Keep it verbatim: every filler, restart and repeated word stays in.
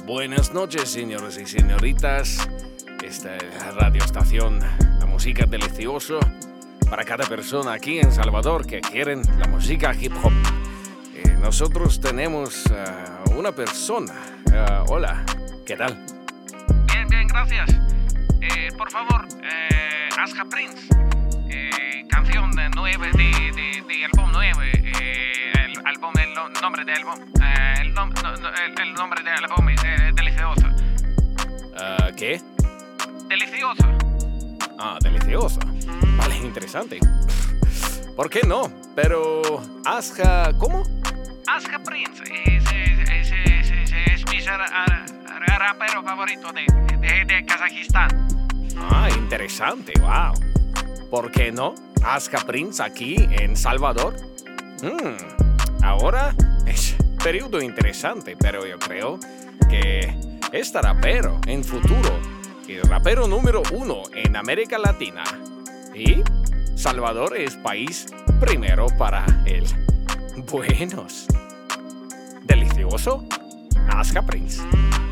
Buenas noches, señores y señoritas. Esta es la radioestación La Música Delicioso para cada persona aquí en Salvador que quieren la música hip hop. Eh, nosotros tenemos uh, una persona. Uh, hola, ¿qué tal? Bien, bien, gracias. Eh, por favor, eh, Asha Prince, eh, canción de nueve, de, de, de álbum nueve, eh, el álbum, el no, nombre del álbum, eh, el, nom, no, no, el, el nombre del álbum es eh, Delicioso. Uh, ¿Qué? Delicioso. Ah, delicioso. Vale, interesante. ¿Por qué no? Pero, Asha, ¿cómo? Asha Prince es, es, es, es, es, es mi ra, ra, rapero favorito de, de, de Kazajistán. Ah, interesante, wow. ¿Por qué no? Asha Prince aquí en Salvador. Hmm, ahora es periodo interesante, pero yo creo que este rapero en futuro, el rapero número uno en América Latina. Y Salvador es país primero para él. Buenos. Delicioso. Asha Prince.